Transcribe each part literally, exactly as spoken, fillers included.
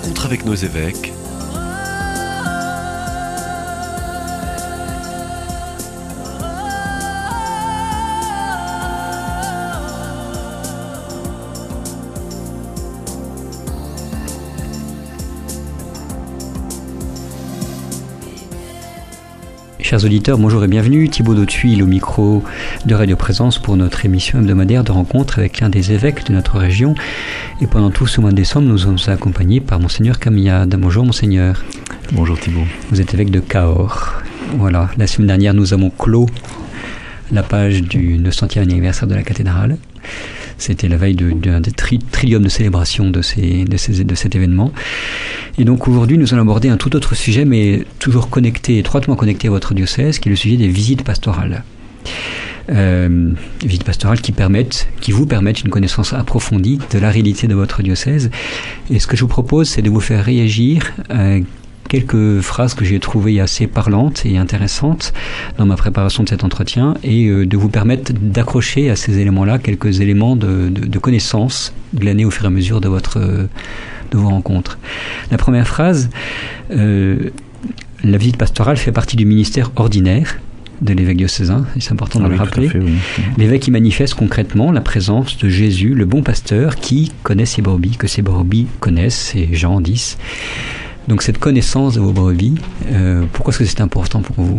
rencontre avec nos évêques. Chers auditeurs, bonjour et bienvenue. Thibaut Dautuil au micro de Radio Présence pour notre émission hebdomadaire de rencontre avec l'un des évêques de notre région. Et pendant tout ce mois de décembre, nous sommes accompagnés par Monseigneur Camillade. Bonjour Monseigneur. Bonjour Thibaut. Vous êtes évêque de Cahors. Voilà, la semaine dernière, nous avons clos la page du neuf centième anniversaire de la cathédrale. C'était la veille d'un de, de, tri, trillium de célébration de, ces, de, ces, de cet événement. Et donc aujourd'hui, nous allons aborder un tout autre sujet, mais toujours connecté, étroitement connecté à votre diocèse, qui est le sujet des visites pastorales. Euh, visites pastorales qui permettent, qui vous permettent une connaissance approfondie de la réalité de votre diocèse. Et ce que je vous propose, c'est de vous faire réagir à quelques phrases que j'ai trouvées assez parlantes et intéressantes dans ma préparation de cet entretien et euh, de vous permettre d'accrocher à ces éléments-là quelques éléments de, de, de connaissance glanés au fur et à mesure de, votre, euh, de vos rencontres. La première phrase, euh, la visite pastorale fait partie du ministère ordinaire de l'évêque diocésain, et c'est important de ah le oui, rappeler. Fait, oui. L'évêque y manifeste concrètement la présence de Jésus, le bon pasteur, qui connaît ses brebis, que ses brebis connaissent, c'est Jean dix. Donc cette connaissance de vos brebis, euh, pourquoi est-ce que c'est important pour vous ?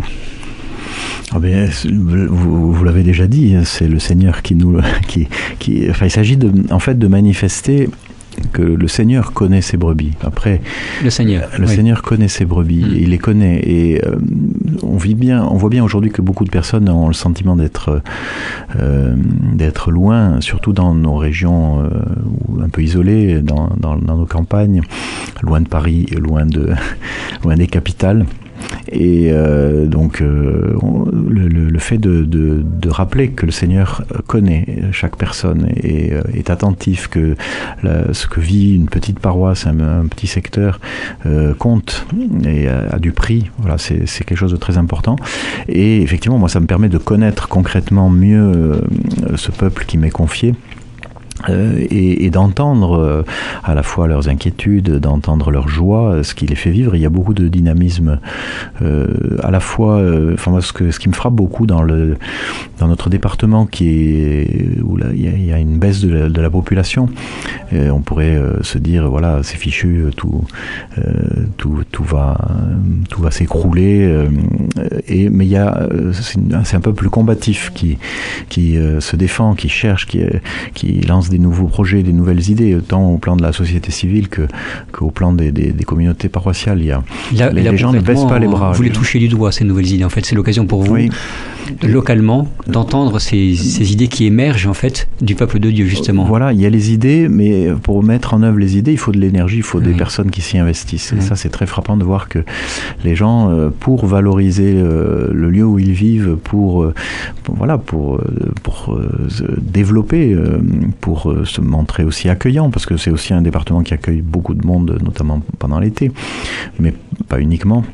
Ah ben, vous, vous l'avez déjà dit, c'est le Seigneur qui nous, qui, qui, enfin, il s'agit de, en fait, de manifester que le Seigneur connaît ses brebis. Après, le Seigneur, le oui. Seigneur connaît ses brebis, mmh. il les connaît, et euh, on vit bien, on voit bien aujourd'hui que beaucoup de personnes ont le sentiment d'être, euh, d'être loin, surtout dans nos régions euh, un peu isolées, dans, dans, dans nos campagnes, loin de Paris, loin de, loin des capitales. Et euh, donc euh, on, le, le fait de, de, de rappeler que le Seigneur connaît chaque personne et, et est attentif, que la, ce que vit une petite paroisse, un, un petit secteur euh, compte et a, a du prix, voilà, c'est, c'est quelque chose de très important. Et effectivement, moi, ça me permet de connaître concrètement mieux euh, ce peuple qui m'est confié. Euh, et, et d'entendre euh, à la fois leurs inquiétudes, d'entendre leur joie, ce qui les fait vivre. Il y a beaucoup de dynamisme euh, à la fois, euh, enfin moi, ce, que, ce qui me frappe beaucoup dans, le, dans notre département, qui est, où là, il, y a, il y a une baisse de la, de la population. Et on pourrait euh, se dire, voilà, c'est fichu, tout, euh, tout, tout, va, tout va s'écrouler. Euh, et, mais il y a, c'est, une, c'est un peuple combatif qui, qui euh, se défend, qui cherche, qui, qui lance des nouveaux projets, des nouvelles idées, tant au plan de la société civile que, qu'au plan des, des, des communautés paroissiales. Il y a, là, les, là, les gens ne baissent pas les bras. Vous les touchez du doigt, ces nouvelles idées. En fait, c'est l'occasion pour vous, oui. localement, d'entendre ces, ces idées qui émergent, en fait, du peuple de Dieu, justement. Voilà, il y a les idées, mais pour mettre en œuvre les idées, il faut de l'énergie, il faut oui. des personnes qui s'y investissent. Et oui. ça, c'est très frappant de voir que les gens, pour valoriser le lieu où ils vivent, pour, pour voilà, pour, pour développer, pour se montrer aussi accueillant, parce que c'est aussi un département qui accueille beaucoup de monde, notamment pendant l'été, mais pas uniquement.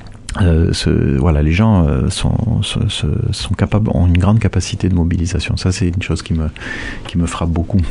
Euh, ce, voilà, les gens euh, sont, sont, sont capables, ont une grande capacité de mobilisation. Ça, c'est une chose qui me, qui me frappe beaucoup.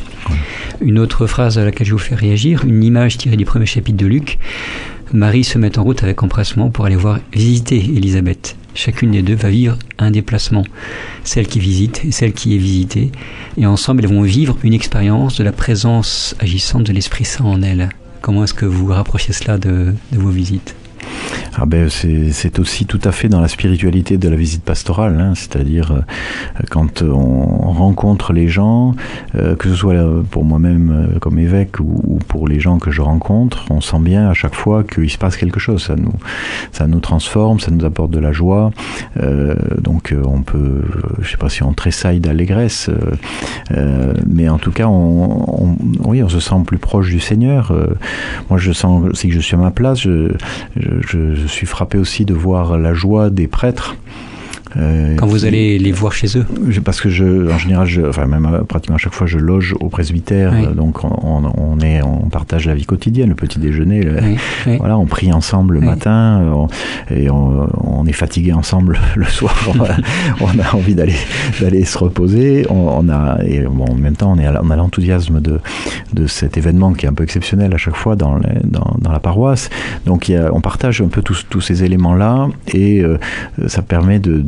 Une autre phrase à laquelle je vous fais réagir, une image tirée du premier chapitre de Luc. Marie se met en route avec empressement pour aller voir visiter Élisabeth. Chacune des deux va vivre un déplacement, celle qui visite et celle qui est visitée, et ensemble elles vont vivre une expérience de la présence agissante de l'Esprit Saint en elles. Comment est-ce que vous rapprochez cela de, de vos visites ? Ah ben c'est, c'est aussi tout à fait dans la spiritualité de la visite pastorale, hein, c'est-à-dire euh, quand on rencontre les gens, euh, que ce soit pour moi-même euh, comme évêque ou, ou pour les gens que je rencontre, on sent bien à chaque fois qu'il se passe quelque chose, ça nous, ça nous transforme, ça nous apporte de la joie, euh, donc euh, on peut, je sais pas si on tressaille d'allégresse, euh, euh, mais en tout cas on, on, oui, on se sent plus proche du Seigneur. Euh, moi je sens aussi que je suis à ma place, je, je, je, je suis frappé aussi de voir la joie des prêtres Euh, Quand vous qui, allez les voir chez eux? Parce que je, en général, je, enfin même pratiquement à chaque fois, je loge au presbytère. Oui. Donc on, on est, on partage la vie quotidienne, le petit déjeuner. Le, oui. Oui. Voilà, on prie ensemble le oui. matin on, et on, on est fatigué ensemble le soir. On a, on a envie d'aller d'aller se reposer. On, on a et bon, en même temps, on est à, on a l'enthousiasme de de cet événement qui est un peu exceptionnel à chaque fois dans les, dans, dans la paroisse. Donc il y a, on partage un peu tous tous ces éléments-là et euh, ça permet de,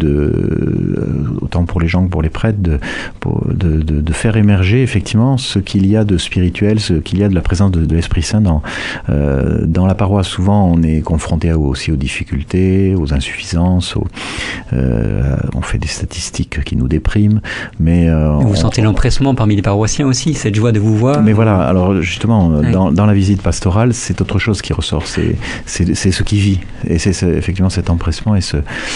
de autant pour les gens que pour les prêtres de pour, de, de de faire émerger effectivement ce qu'il y a de spirituel, ce qu'il y a de la présence de, de l'Esprit Saint dans euh, dans la paroisse. Souvent on est confronté à, aussi aux difficultés, aux insuffisances, aux, euh, on fait des statistiques qui nous dépriment, mais euh, vous on, sentez l'empressement parmi les paroissiens aussi, cette joie de vous voir. Mais voilà, alors justement oui. dans, dans la visite pastorale, c'est autre chose qui ressort, c'est c'est, c'est ce qui vit, et c'est, c'est effectivement cet empressement et ce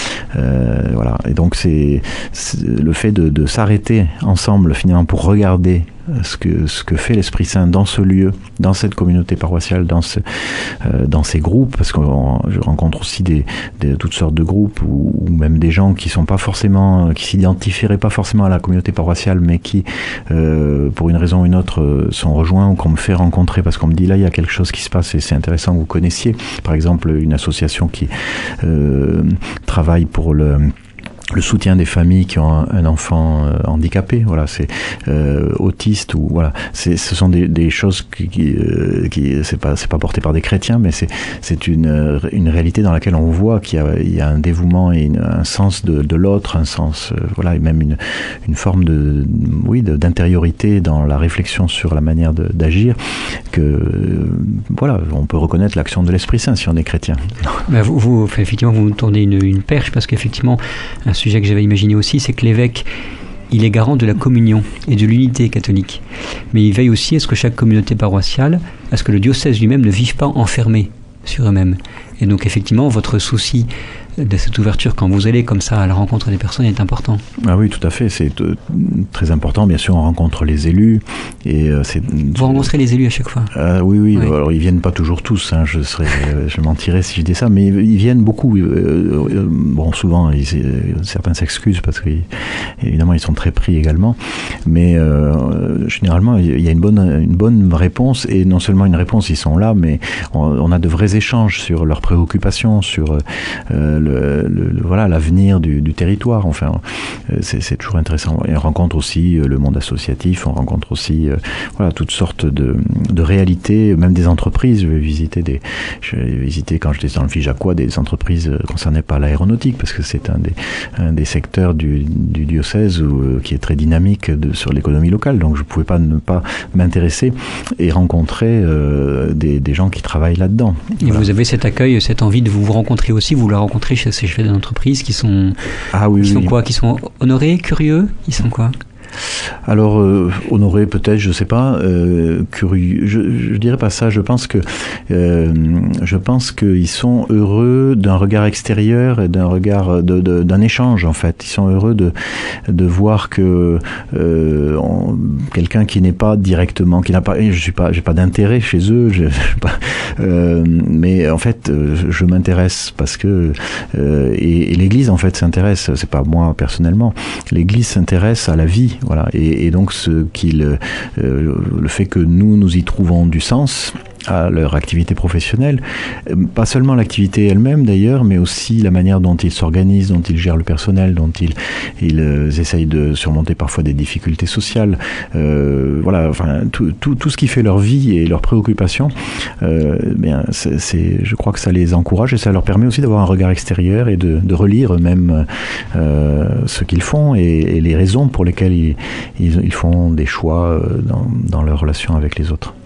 euh, voilà, et donc c'est, c'est le fait de, de s'arrêter ensemble finalement pour regarder ce que ce que fait l'Esprit Saint dans ce lieu, dans cette communauté paroissiale, dans ce euh, dans ces groupes, parce que je rencontre aussi des, des toutes sortes de groupes ou, ou même des gens qui sont pas forcément qui s'identifieraient pas forcément à la communauté paroissiale, mais qui euh, pour une raison ou une autre sont rejoints ou qu'on me fait rencontrer parce qu'on me dit là il y a quelque chose qui se passe et c'est intéressant que vous connaissiez. Par exemple une association qui euh, travaille pour le le soutien des familles qui ont un, un enfant euh, handicapé, voilà, c'est euh, autiste ou voilà, c'est ce sont des, des choses qui, qui, euh, qui c'est pas c'est pas porté par des chrétiens, mais c'est c'est une une réalité dans laquelle on voit qu'il y a il y a un dévouement et une, un sens de, de l'autre, un sens euh, voilà, et même une une forme de oui de, d'intériorité dans la réflexion sur la manière de, d'agir que euh, voilà, on peut reconnaître l'action de l'Esprit Saint si on est chrétien. Ben vous, vous effectivement vous nous tournez une, une perche parce qu'effectivement un sujet que j'avais imaginé aussi, c'est que l'évêque, il est garant de la communion et de l'unité catholique. Mais il veille aussi à ce que chaque communauté paroissiale, à ce que le diocèse lui-même ne vive pas enfermé sur eux-mêmes. Et donc effectivement, votre souci de cette ouverture quand vous allez comme ça à la rencontre des personnes est important. Ah oui, tout à fait, c'est euh, très important. Bien sûr, on rencontre les élus et euh, c'est. Vous rencontrez les élus à chaque fois. Ah oui, oui. oui. Alors ils viennent pas toujours tous. Hein, je serais, je mentirais si je dis ça, mais ils viennent beaucoup. Euh, euh, bon, souvent, ils, certains s'excusent parce qu'évidemment ils sont très pris également. Mais euh, généralement, il y a une bonne, une bonne réponse et non seulement une réponse, ils sont là, mais on, on a de vrais échanges sur leurs préoccupations, sur euh, Le, le, le, voilà, l'avenir du, du territoire. Enfin, c'est, c'est toujours intéressant. Et on rencontre aussi le monde associatif, on rencontre aussi euh, voilà, toutes sortes de, de réalités, même des entreprises. Je vais visiter des, je vais visiter quand j'étais dans le Figeacois des entreprises concernées par l'aéronautique, parce que c'est un des, un des secteurs du, du diocèse où, qui est très dynamique de, sur l'économie locale. Donc je ne pouvais pas ne pas m'intéresser et rencontrer euh, des, des gens qui travaillent là-dedans. Et voilà. Vous avez cet accueil, cette envie de vous rencontrer aussi, vous la rencontrez chez ces chefs d'entreprise qui sont, ah oui, qui oui. sont quoi, qui sont honorés, curieux, ils sont quoi? Alors, euh, honoré peut-être, je sais pas, euh, curieux, je, je dirais pas ça. Je pense que, euh, je pense qu'ils sont heureux d'un regard extérieur et d'un regard de, de, d'un échange en fait. Ils sont heureux de de voir que euh, on, quelqu'un qui n'est pas directement, qui n'a pas, je suis pas, j'ai pas d'intérêt chez eux, je, je pas, euh, mais en fait, je m'intéresse parce que euh, et, et l'Église en fait s'intéresse. C'est pas moi personnellement. L'Église s'intéresse à la vie. Voilà, et, et donc ce qu'il, euh, le fait que nous nous y trouvons du sens à leur activité professionnelle, pas seulement l'activité elle-même d'ailleurs, mais aussi la manière dont ils s'organisent, dont ils gèrent le personnel, dont ils, ils euh, essayent de surmonter parfois des difficultés sociales, euh, voilà, enfin tout, tout, tout ce qui fait leur vie et leurs préoccupations, euh, bien, c'est, c'est, je crois que ça les encourage et ça leur permet aussi d'avoir un regard extérieur et de, de relire même euh, ce qu'ils font et, et les raisons pour lesquelles ils, ils, ils font des choix dans, dans leur relation avec les autres.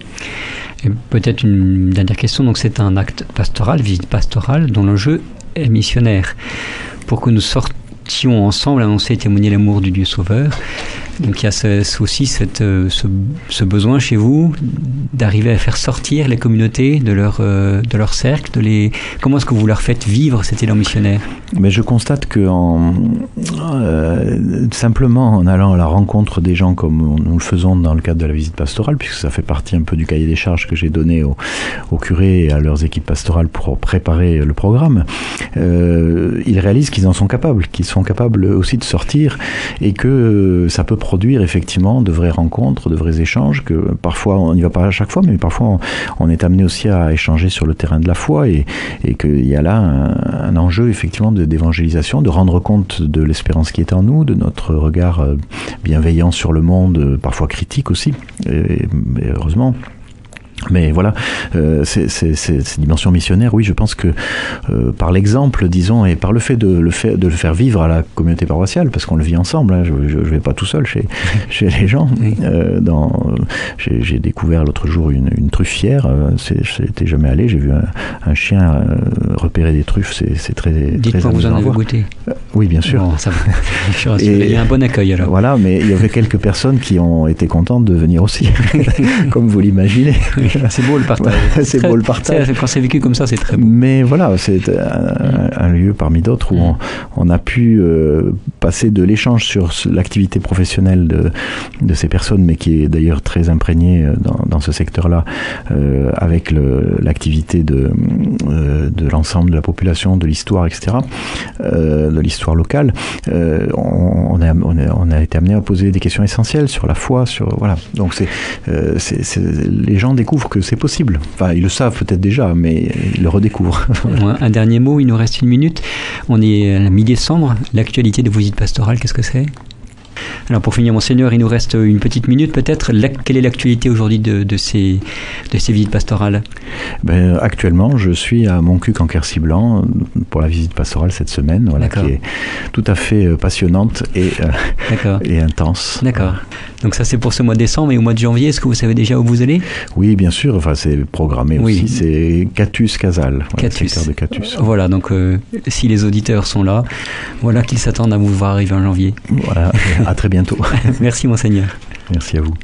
Et peut-être une dernière question, donc c'est un acte pastoral, visite pastorale, dont l'enjeu est missionnaire. Pour que nous sortions ensemble, annoncer et témoigner l'amour du Dieu Sauveur, Donc il y a ce, ce aussi cette, ce, ce besoin chez vous d'arriver à faire sortir les communautés de leur, euh, de leur cercle. De les... Comment est-ce que vous leur faites vivre cet élan missionnaire? Mais je constate que en, euh, simplement en allant à la rencontre des gens comme nous le faisons dans le cadre de la visite pastorale, puisque ça fait partie un peu du cahier des charges que j'ai donné aux, aux curés et à leurs équipes pastorales pour préparer le programme, euh, ils réalisent qu'ils en sont capables, qu'ils sont capables aussi de sortir et que ça peut produire effectivement de vraies rencontres, de vrais échanges, que parfois on n'y va pas à chaque fois, mais parfois on, on est amené aussi à échanger sur le terrain de la foi et, et qu'il y a là un, un enjeu effectivement de, d'évangélisation, de rendre compte de l'espérance qui est en nous, de notre regard bienveillant sur le monde, parfois critique aussi, et, et heureusement. Mais voilà, euh, c'est, c'est, c'est, ces dimensions missionnaires, oui, je pense que euh, par l'exemple, disons, et par le fait de le, fait, de le faire vivre à la communauté paroissiale, parce qu'on le vit ensemble, hein, je ne vais pas tout seul chez, chez les gens. Oui. Euh, dans, j'ai, j'ai découvert l'autre jour une, une truffière, euh, c'est, j'étais jamais allé, j'ai vu un, un chien euh, repérer des truffes, c'est, c'est très Dites-moi, vous en avez goûté? euh, Oui, bien sûr. Bon, ça va. Je suis rassuré. Et, il y a un bon accueil alors. Voilà, mais il y avait quelques personnes qui ont été contentes de venir aussi, comme vous l'imaginez. Oui. C'est beau le partage. Ouais, c'est beau le partage. C'est, quand c'est vécu comme ça, c'est très beau. Mais voilà, c'est un, un lieu parmi d'autres où on, on a pu euh, passer de l'échange sur l'activité professionnelle de, de ces personnes, mais qui est d'ailleurs très imprégnée dans, dans ce secteur-là, euh, avec le, l'activité de, euh, de l'ensemble de la population, de l'histoire, et cetera, euh, de l'histoire locale. Euh, on, on, a, on, a, on a été amené à poser des questions essentielles sur la foi, sur voilà. Donc c'est, euh, c'est, c'est les gens découvrent que c'est possible. Enfin, ils le savent peut-être déjà, mais ils le redécouvrent. Un dernier mot, il nous reste une minute. On est à la mi-décembre. L'actualité de vos visites pastorales, qu'est-ce que c'est? Alors pour finir, Monseigneur, il nous reste une petite minute peut-être. La, quelle est l'actualité aujourd'hui de, de, ces, de ces visites pastorales? Ben, actuellement, je suis à Montcuq en Quercy-Blanc pour la visite pastorale cette semaine, voilà, qui est tout à fait passionnante et, euh, et intense. D'accord. Donc ça c'est pour ce mois de décembre, et au mois de janvier, est-ce que vous savez déjà où vous allez? Oui, bien sûr, enfin c'est programmé oui. aussi, c'est Catus-Casal, voilà, secteur de Catus. Voilà, donc euh, si les auditeurs sont là, voilà qu'ils s'attendent à vous voir arriver en janvier. Voilà, à très bientôt. Merci Monseigneur. Merci à vous.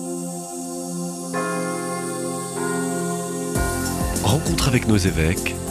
Rencontre avec nos évêques,